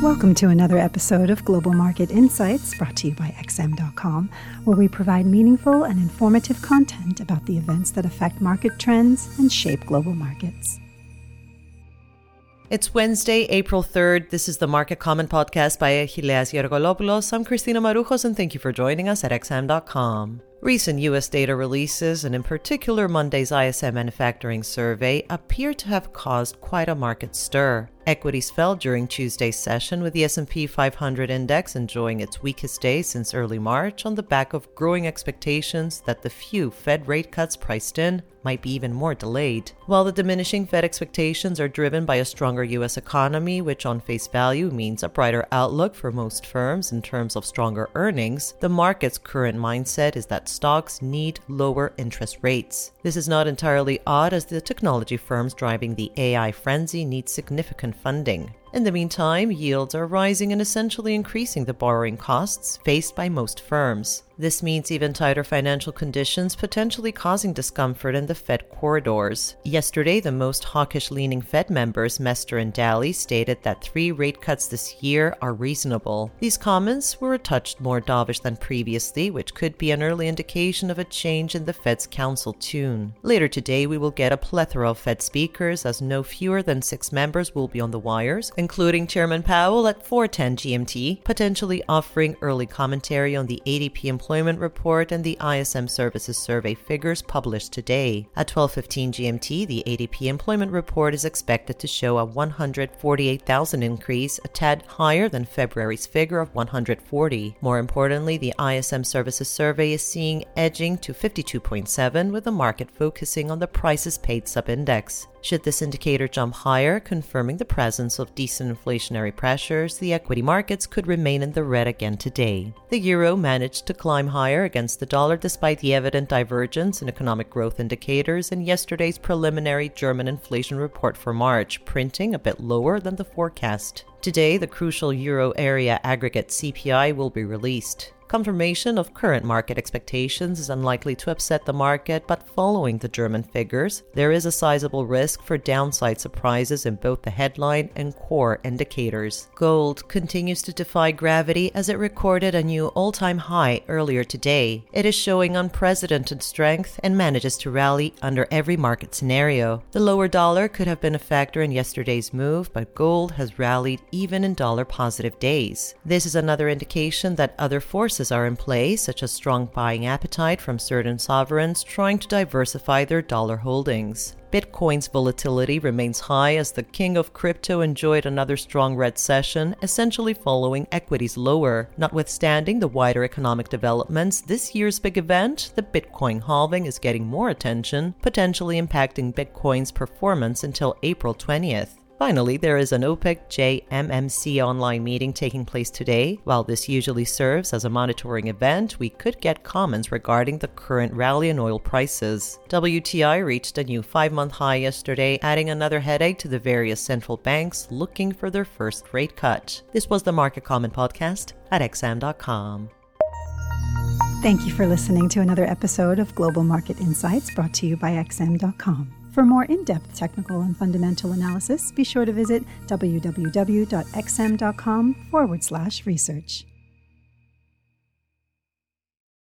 Welcome to another episode of Global Market Insights, brought to you by XM.com, where we provide meaningful and informative content about the events that affect market trends and shape global markets. It's Wednesday, April 3rd. This is the Market Comment Podcast by Achilleas Georgolopoulos. I'm Christina Marujos, and thank you for joining us at XM.com. Recent U.S. data releases, and in particular Monday's ISM Manufacturing Survey, appear to have caused quite a market stir. Equities fell during Tuesday's session, with the S&P 500 index enjoying its weakest day since early March on the back of growing expectations that the few Fed rate cuts priced in might be even more delayed. While the diminishing Fed expectations are driven by a stronger U.S. economy, which on face value means a brighter outlook for most firms in terms of stronger earnings, the market's current mindset is that stocks need lower interest rates. This is not entirely odd, as the technology firms driving the AI frenzy need significant funding. In the meantime, yields are rising and essentially increasing the borrowing costs faced by most firms. This means even tighter financial conditions, potentially causing discomfort in the Fed corridors. Yesterday, the most hawkish-leaning Fed members, Mester and Daly, stated that 3 rate cuts this year are reasonable. These comments were a touch more dovish than previously, which could be an early indication of a change in the Fed's council tune. Later today, we will get a plethora of Fed speakers, as no fewer than 6 members will be on the wires, including Chairman Powell at 4:10 GMT, potentially offering early commentary on the ADP employment report and the ISM Services Survey figures published today. At 12:15 GMT, the ADP employment report is expected to show a 148,000 increase, a tad higher than February's figure of 140. More importantly, the ISM Services Survey is seeing edging to 52.7, with the market focusing on the prices paid subindex. Should this indicator jump higher, confirming the presence of decent inflationary pressures, the equity markets could remain in the red again today. The euro managed to climb higher against the dollar despite the evident divergence in economic growth indicators and yesterday's preliminary German inflation report for March, printing a bit lower than the forecast. Today, the crucial euro area aggregate CPI will be released. Confirmation of current market expectations is unlikely to upset the market, but following the German figures, there is a sizable risk for downside surprises in both the headline and core indicators. Gold continues to defy gravity as it recorded a new all-time high earlier today. It is showing unprecedented strength and manages to rally under every market scenario. The lower dollar could have been a factor in yesterday's move, but gold has rallied even in dollar-positive days. This is another indication that other forces are in play, such as strong buying appetite from certain sovereigns trying to diversify their dollar holdings. Bitcoin's volatility remains high as the king of crypto enjoyed another strong red session, essentially following equities lower. Notwithstanding the wider economic developments, this year's big event, the Bitcoin halving, is getting more attention, potentially impacting Bitcoin's performance until April 20th. Finally, there is an OPEC-JMMC online meeting taking place today. While this usually serves as a monitoring event, we could get comments regarding the current rally in oil prices. WTI reached a new 5-month high yesterday, adding another headache to the various central banks looking for their first rate cut. This was the Market Comment Podcast at XM.com. Thank you for listening to another episode of Global Market Insights, brought to you by XM.com. For more in-depth technical and fundamental analysis, be sure to visit www.xm.com/research.